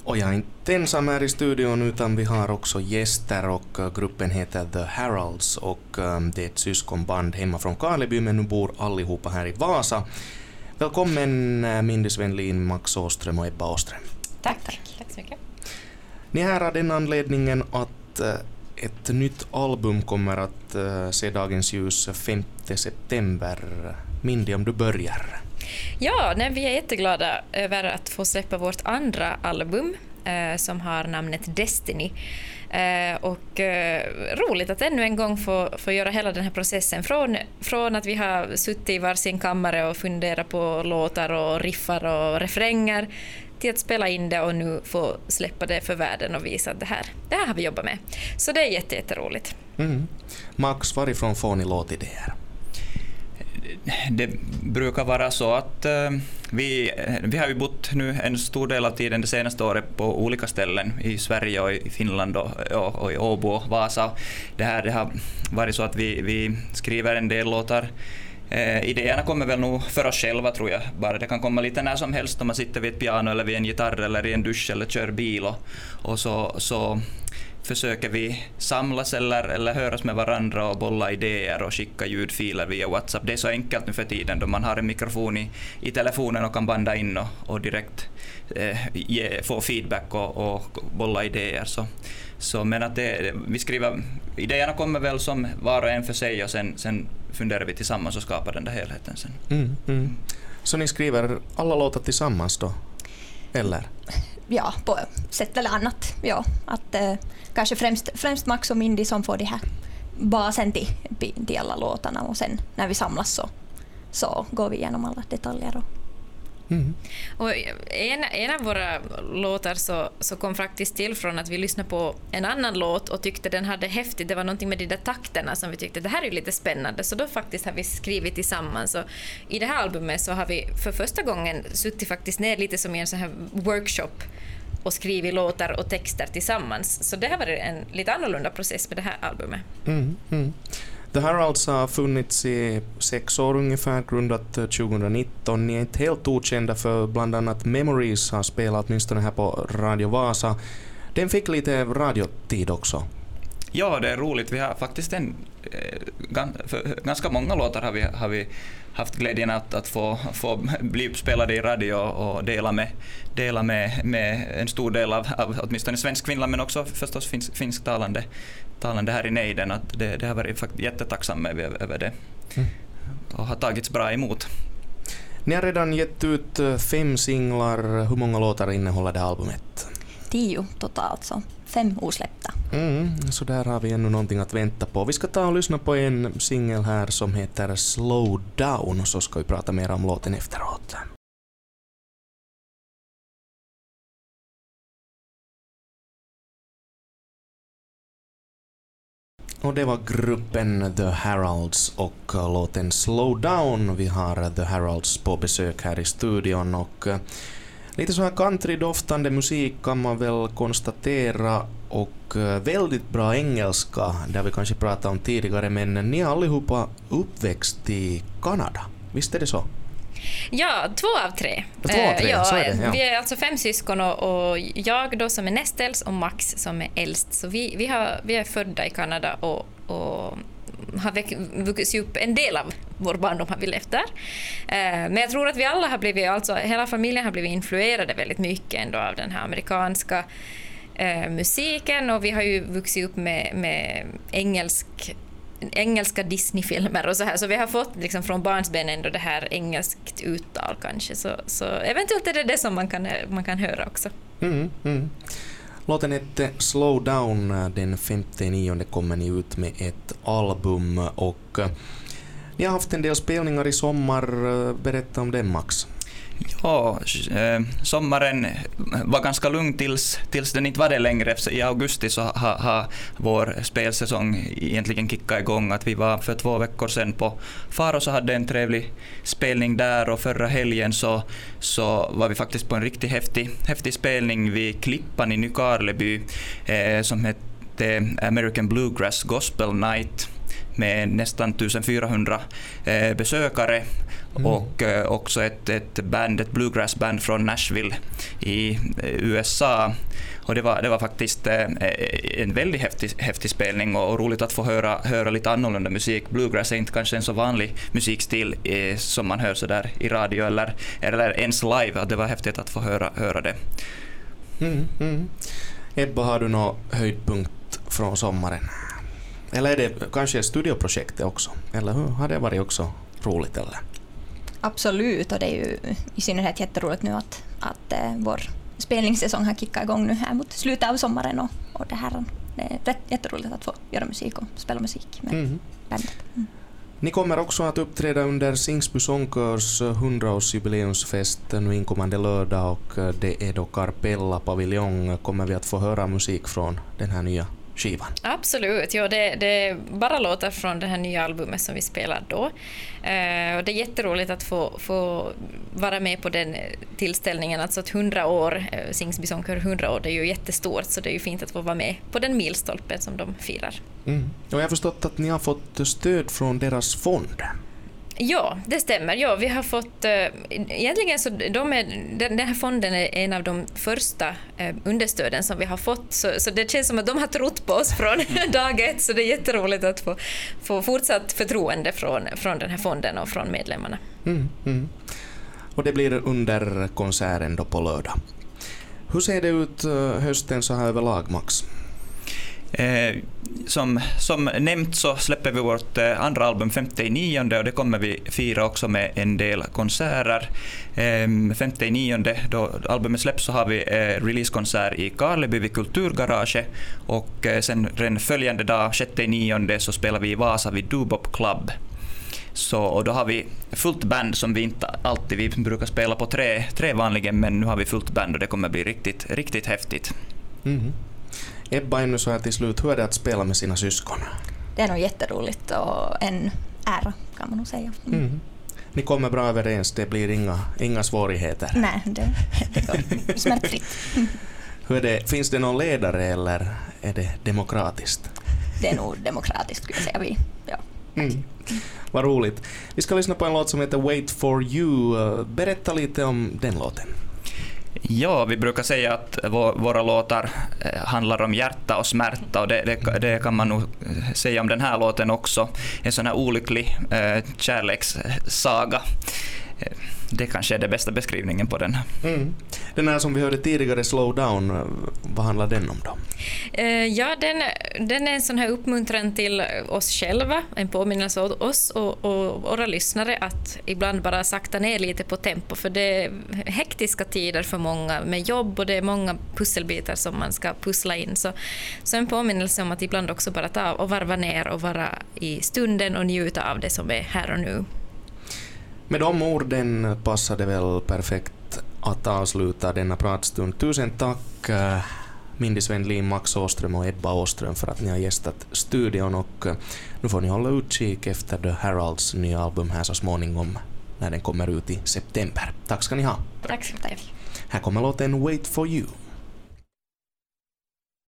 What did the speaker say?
Och jag är inte ensam här i studion utan vi har också gäster och gruppen heter The Heralds och det är ett syskonband hemma från Karleby men nu bor allihopa här i Vasa. Välkommen Mindy Svenlin, Max Åström och Ebba Åström. Tack så mycket. Ni är här av den anledningen att ett nytt album kommer att se dagens ljus 5 september. Mindy, om du börjar. Ja, vi är jätteglada över att få släppa vårt andra album som har namnet Destiny. Och roligt att ännu en gång få göra hela den här processen från att vi har suttit i varsin kammare och funderat på låtar och riffar och refränger till att spela in det och nu få släppa det för världen och visa att det här har vi jobbat med. Så det är jätteroligt. Max, varifrån får ni låtidéer? Det brukar vara så att vi har ju bott nu en stor del av tiden det senaste året på olika ställen i Sverige och i Finland och i Åbo och Vasa. Det har varit så att vi skriver en del låtar. Idéerna kommer väl nog för oss själva, tror jag. Bara det kan komma lite när som helst om man sitter vid ett piano eller vid en gitarr eller i en dusch eller kör bil och så försöker vi samlas eller höras med varandra och bolla idéer och skicka ljudfiler via WhatsApp. Det är så enkelt nu för tiden då man har en mikrofon i telefonen och kan banda in och direkt få feedback och bolla idéer. Så men att vi skriver, idéerna kommer väl som var och en för sig och sen funderar vi tillsammans och skapar den där helheten sen. Så ni skriver alla låtar tillsammans då? Eller? Ja, på sätt eller annat. Ja, att kanske främst Max och Mindy som får det här basen till alla låtarna och sen när vi samlas så går vi igenom alla detaljer. Och en av våra låtar så kom faktiskt till från att vi lyssnade på en annan låt och tyckte den hade häftigt. Det var någonting med de där takterna som vi tyckte det här är lite spännande. Så då faktiskt har vi skrivit tillsammans. Och i det här albumet så har vi för första gången suttit faktiskt ner lite som i en sån här workshop och skrivit låtar och texter tillsammans. Så det har varit en lite annorlunda process med det här albumet. The Heralds har funnits i 6 år ungefär, grundat 2019. Ni är inte helt okända för bland annat Memories har spelat åtminstone här på Radio Vasa. Den fick lite radiotid också. Ja, det är roligt. Vi har faktiskt ganska många låtar har vi haft glädjen att få bli uppspelade i radio och dela med en stor del av åtminstone svensk Finland men också förstås finsktalande här i nejden. Att det har varit faktiskt jättetacksam över det och har tagits bra emot. Ni har redan gett ut 5 singlar. Hur många låtar innehåller det albumet? 10 totalt, så 5 osläppta. Så där har vi ännu någonting att vänta på. Vi ska ta och lyssna på en singel här som heter Slow Down och så ska vi prata mer om låten efteråt. Och det var gruppen The Heralds och låten Slow Down. Vi har The Heralds på besök här i studion och lite så här countrydoftande musik kan man väl konstatera och väldigt bra engelska, där vi kanske pratade om tidigare, men ni är allihopa uppväxt i Kanada. Visst är det så? Ja, 2 av 3. 2 av 3, så är det, ja. Vi är alltså 5 syskon och jag då som är näst äldst och Max som är äldst. Så vi är födda i Kanada och har vuxit upp, en del av vår barndom har vi levt där. Men jag tror att vi alla har blivit, alltså hela familjen har blivit influerade väldigt mycket ändå av den här amerikanska musiken och vi har ju vuxit upp med engelska Disney-filmer och så här, så vi har fått liksom från barnsben ändå det här engelskt uttal kanske, så eventuellt är det som man kan höra också. Låten hette Slow Down. Den 5/9 kommer ni ut med ett album och ni har haft en del spelningar i sommar. Berätta om det, Max. Ja, sommaren var ganska lugn tills den inte var det längre. I augusti så har vår spelsäsong egentligen kickat igång. Att vi var för 2 veckor sedan på Faro så hade en trevlig spelning där och förra helgen så var vi faktiskt på en riktigt häftig spelning vid Klippan i Nykarleby som hette American Bluegrass Gospel Night med nästan 1400 besökare och också ett bluegrassband från Nashville i USA. Och det var faktiskt en väldigt häftig spelning och roligt att få höra lite annorlunda musik. Bluegrass är inte kanske en så vanlig musikstil som man hör så där i radio eller ens live. Det var häftigt att få höra det. Ebba, har du någon höjdpunkt från sommaren? Eller är det kanske studioprojektet också? Eller hur har det varit också roligt? Eller? Absolut, och det är ju i synnerhet jätteroligt nu att vår spelningssäsong har kickat igång nu här mot slutet av sommaren och det här är jätteroligt att få göra musik och spela musik med bandet. Ni kommer också att uppträda under Singsby Sångkörs 100-årsjubileumsfest nu inkommande lördag och det är då Carpella Paviljong. Kommer vi att få höra musik från den här nya skivan? Absolut, ja, det är bara låtar från det här nya albumet som vi spelar då. Och det är jätteroligt att få vara med på den tillställningen. Alltså att 100 år, Singsby Sångkör 100 år, det är ju jättestort, så det är ju fint att få vara med på den milstolpen som de firar. Och jag har förstått att ni har fått stöd från deras fond. Ja, det stämmer. Ja, vi har fått egentligen så den här fonden är en av de första understöden som vi har fått, så det känns som att de har trott på oss från dag ett, så det är jätteroligt att få fortsatt förtroende från den här fonden och från medlemmarna. Och det blir under konserten då på lördag. Hur ser det ut hösten så här överlag, Max? Som nämnt så släpper vi vårt andra album 5/9 och det kommer vi fira också med en del konserter. 5/9 då albumet släpps så har vi releasekonsert i Karleby vid Kulturgarage och sen den följande dag 6/9 så spelar vi i Vasa vid Dubop Club. Och då har vi fullt band som vi inte alltid, vi brukar spela på tre vanligen, men nu har vi fullt band och det kommer bli riktigt häftigt. Ebba, ännu så här till slut, hur är det att spela med sina syskon? Det är nog jätteroligt och en ära kan man nog säga. Ni kommer bra överens, det blir inga svårigheter. Nej, det går smärtfritt. Hur är det, finns det någon ledare eller är det demokratiskt? Det är nog demokratiskt skulle jag säga vi. Ja. Vad roligt. Vi ska lyssna på en låt som heter Wait for you. Berätta lite om den låten. Ja, vi brukar säga att våra låtar handlar om hjärta och smärta och det kan man nog säga om den här låten också. En sån här olycklig kärlekssaga. Det kanske är den bästa beskrivningen på den. Den här som vi hörde tidigare, Slow Down, vad handlar den om då? Ja, den är en sån här uppmuntran till oss själva, en påminnelse åt oss och våra lyssnare att ibland bara sakta ner lite på tempo, för det är hektiska tider för många med jobb och det är många pusselbitar som man ska pussla in. Så en påminnelse om att ibland också bara ta och varva ner och vara i stunden och njuta av det som är här och nu. Med de orden passar det väl perfekt att avsluta denna pratstund. Tusen tack Mindy Svenlin, Max Åström och Ebba Åström för att ni har gästat studion, och nu får ni hålla utkik efter The Heralds nya album här så småningom när den kommer ut i september. Tack ska ni ha. Tack så mycket. Här kommer låten Wait for you.